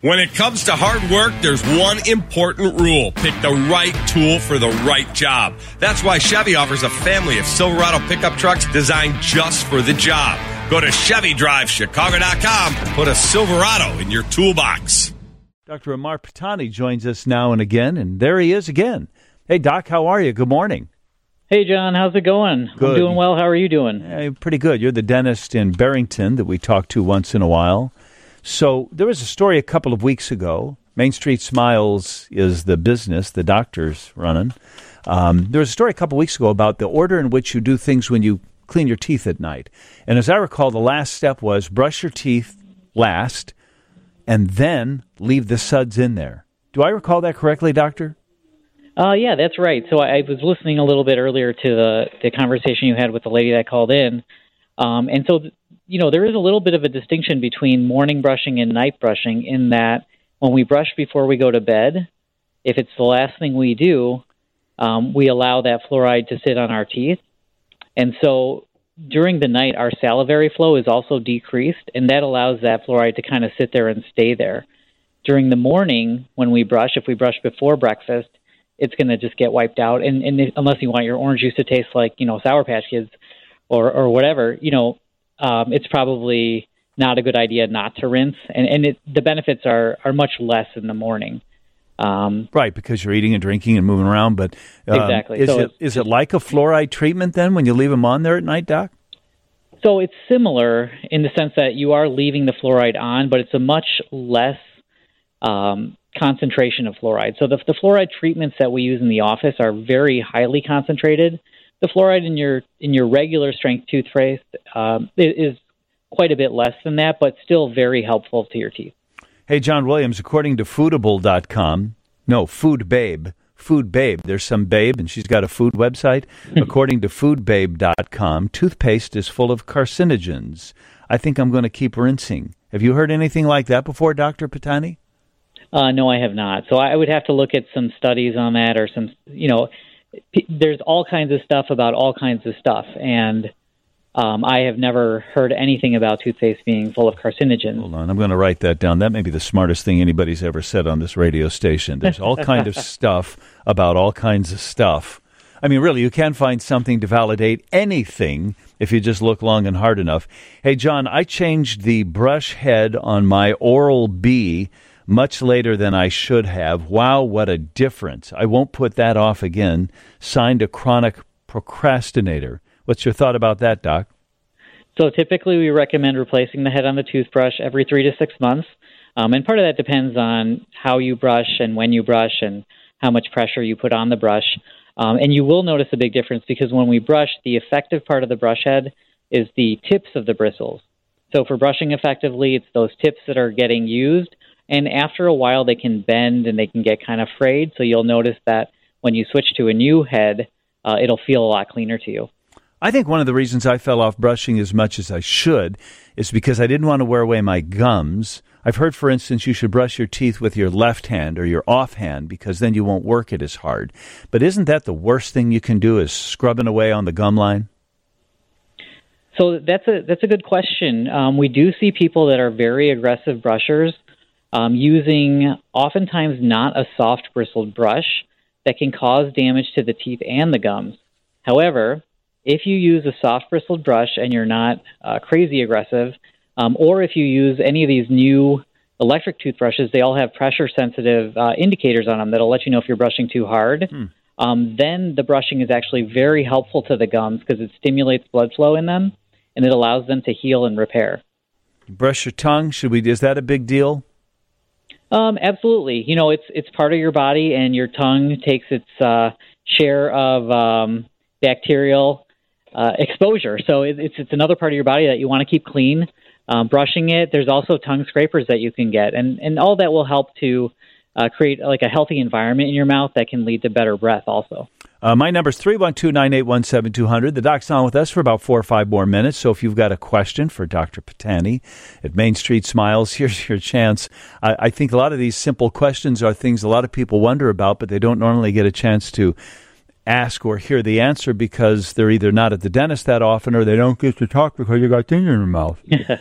When it comes to hard work, there's one important rule. Pick the right tool for the right job. That's why Chevy offers a family of Silverado pickup trucks designed just for the job. Go to ChevyDriveChicago.com and put a Silverado in your toolbox. Dr. Amar Patani joins us now and again, and there he is again. Hey, Doc, how are you? Good morning. Hey, John, how's it going? Good. I'm doing well. How are you doing? Pretty good. You're the dentist in Barrington that we talk to once in a while. So there was a story a couple of weeks ago. Main Street Smiles is the business the doctor's running. There was a story a couple of weeks ago about the order in which you do things when you clean your teeth at night. And as I recall, the last step was brush your teeth last and then leave the suds in there. Do I recall that correctly, Doctor? Yeah, that's right. So I was listening a little bit earlier to the conversation you had with the lady that called in. And so, there is a little bit of a distinction between morning brushing and night brushing in that when we brush before we go to bed, if it's the last thing we do, we allow that fluoride to sit on our teeth. And so during the night, our salivary flow is also decreased, and that allows that fluoride to kind of sit there and stay there. During the morning, when we brush, if we brush before breakfast, it's going to just get wiped out. And unless you want your orange juice to taste like, Sour Patch Kids or whatever, it's probably not a good idea not to rinse. And the benefits are much less in the morning. Right, because you're eating and drinking and moving around. But exactly. Is it like a fluoride treatment then when you leave them on there at night, Doc? So it's similar in the sense that you are leaving the fluoride on, but it's a much less concentration of fluoride. So the fluoride treatments that we use in the office are very highly concentrated. The fluoride in your regular strength toothpaste is quite a bit less than that, but still very helpful to your teeth. Hey, John Williams, according to Foodable.com, no, Food Babe, there's some babe, and she's got a food website. According to foodbabe.com, toothpaste is full of carcinogens. I think I'm going to keep rinsing. Have you heard anything like that before, Dr. Patani? No, I have not. So I would have to look at some studies on that or some, there's all kinds of stuff about all kinds of stuff. And I have never heard anything about toothpaste being full of carcinogens. Hold on, I'm going to write that down. That may be the smartest thing anybody's ever said on this radio station. There's all kind of stuff about all kinds of stuff. I mean, really, you can find something to validate anything if you just look long and hard enough. Hey, John, I changed the brush head on my Oral-B much later than I should have. Wow, what a difference. I won't put that off again. Signed, a chronic procrastinator. What's your thought about that, Doc? So typically we recommend replacing the head on the toothbrush every 3 to 6 months. And part of that depends on how you brush and when you brush and how much pressure you put on the brush. And you will notice a big difference because when we brush, the effective part of the brush head is the tips of the bristles. So for brushing effectively, it's those tips that are getting used. And after a while, they can bend and they can get kind of frayed. So you'll notice that when you switch to a new head, it'll feel a lot cleaner to you. I think one of the reasons I fell off brushing as much as I should is because I didn't want to wear away my gums. I've heard, for instance, you should brush your teeth with your left hand or your offhand because then you won't work it as hard. But isn't that the worst thing you can do is scrubbing away on the gum line? So that's a good question. We do see people that are very aggressive brushers using oftentimes not a soft bristled brush that can cause damage to the teeth and the gums. However, if you use a soft bristled brush and you're not crazy aggressive, or if you use any of these new electric toothbrushes, they all have pressure-sensitive indicators on them that'll let you know if you're brushing too hard. Then the brushing is actually very helpful to the gums because it stimulates blood flow in them, and it allows them to heal and repair. Brush your tongue. Is that a big deal? Absolutely. It's part of your body, and your tongue takes its share of bacterial exposure. So it's another part of your body that you want to keep clean. Brushing it, there's also tongue scrapers that you can get, and all that will help to create like a healthy environment in your mouth that can lead to better breath also. My number is 312-981-7200. The doc's on with us for about 4 or 5 more minutes, so if you've got a question for Dr. Patani at Main Street Smiles, here's your chance. I think a lot of these simple questions are things a lot of people wonder about, but they don't normally get a chance to ask or hear the answer because they're either not at the dentist that often or they don't get to talk because you got things in your mouth.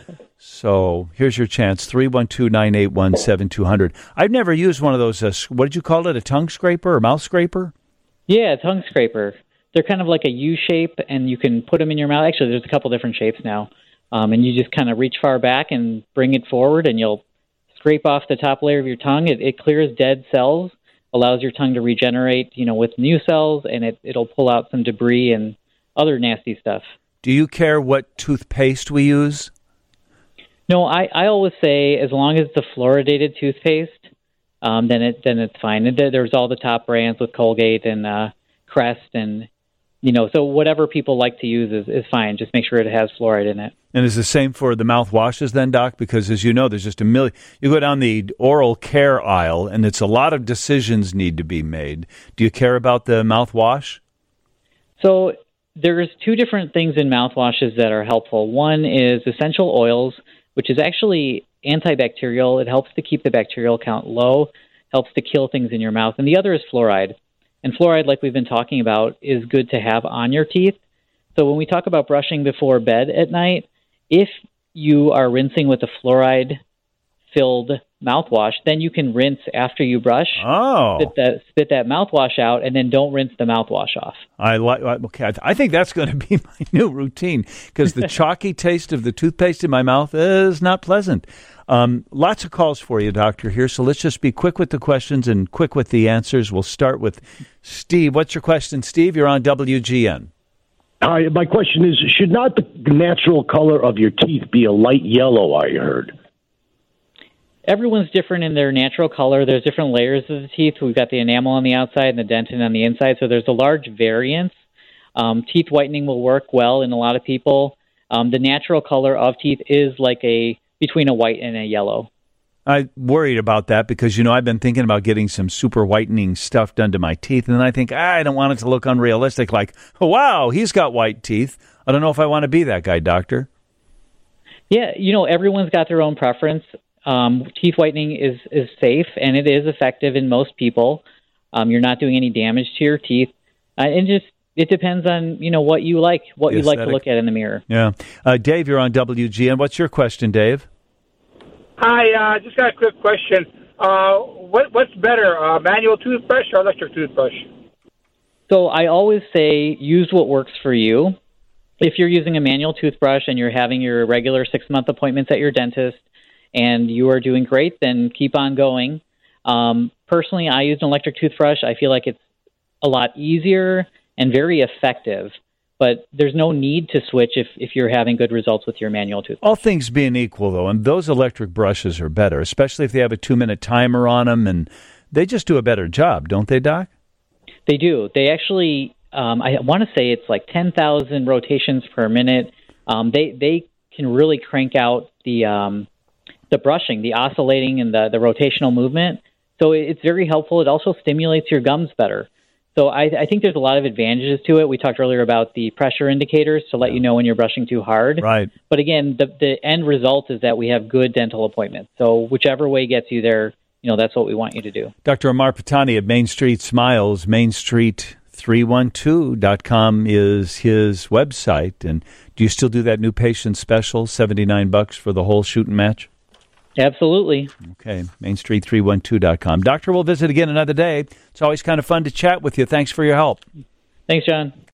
So here's your chance, 312-981-7200. I've never used one of those, what did you call it, a tongue scraper or mouth scraper? Yeah, tongue scraper. They're kind of like a U shape, and you can put them in your mouth. Actually, there's a couple different shapes now. And you just kind of reach far back and bring it forward, and you'll scrape off the top layer of your tongue. It clears dead cells, allows your tongue to regenerate, with new cells, and it'll pull out some debris and other nasty stuff. Do you care what toothpaste we use? No, I always say as long as it's a fluoridated toothpaste, then it's fine. There's all the top brands with Colgate and Crest, and so whatever people like to use is fine. Just make sure it has fluoride in it. And is the same for the mouthwashes then, Doc? Because as you know, there's just a million. You go down the oral care aisle, and it's a lot of decisions need to be made. Do you care about the mouthwash? So there's two different things in mouthwashes that are helpful. One is essential oils, which is actually antibacterial. It helps to keep the bacterial count low, helps to kill things in your mouth. And the other is fluoride. And fluoride, like we've been talking about, is good to have on your teeth. So when we talk about brushing before bed at night, if you are rinsing with a fluoride-filled mouthwash, then you can rinse after you brush. Oh. Spit that mouthwash out, and then don't rinse the mouthwash off. I think that's going to be my new routine because the chalky taste of the toothpaste in my mouth is not pleasant. Lots of calls for you, Doctor, here, so let's just be quick with the questions and quick with the answers. We'll start with Steve. What's your question, Steve? You're on WGN. Hi, my question is, should not the natural color of your teeth be a light yellow, I heard? Everyone's different in their natural color. There's different layers of the teeth. We've got the enamel on the outside and the dentin on the inside, so there's a large variance. Teeth whitening will work well in a lot of people. The natural color of teeth is like between a white and a yellow. I worried about that because, I've been thinking about getting some super whitening stuff done to my teeth, and then I think, I don't want it to look unrealistic, like, oh, wow, he's got white teeth. I don't know if I want to be that guy, Doctor. Yeah, everyone's got their own preference. Teeth whitening is safe, and it is effective in most people. You're not doing any damage to your teeth. It depends on, what you like, what you like to look at in the mirror. Yeah. Dave, you're on WGN. What's your question, Dave? Hi, just got a quick question. What's better, manual toothbrush or electric toothbrush? So I always say use what works for you. If you're using a manual toothbrush and you're having your regular 6-month appointments at your dentist and you are doing great, then keep on going. Personally, I use an electric toothbrush. I feel like it's a lot easier and very effective. But there's no need to switch if you're having good results with your manual toothbrush. All things being equal, though, and those electric brushes are better, especially if they have a 2-minute timer on them, and they just do a better job, don't they, Doc? They do. They actually, I want to say it's like 10,000 rotations per minute. They can really crank out the brushing, the oscillating, and the rotational movement. So it's very helpful. It also stimulates your gums better. So I think there's a lot of advantages to it. We talked earlier about the pressure indicators to let you know when you're brushing too hard. Right. But again, the end result is that we have good dental appointments. So whichever way gets you there, that's what we want you to do. Dr. Amar Patani at Main Street Smiles, mainstreet312.com is his website. And do you still do that new patient special, $79 for the whole shoot and match? Absolutely. Okay, mainstreet312.com. Doctor, we'll visit again another day. It's always kind of fun to chat with you. Thanks for your help. Thanks, John.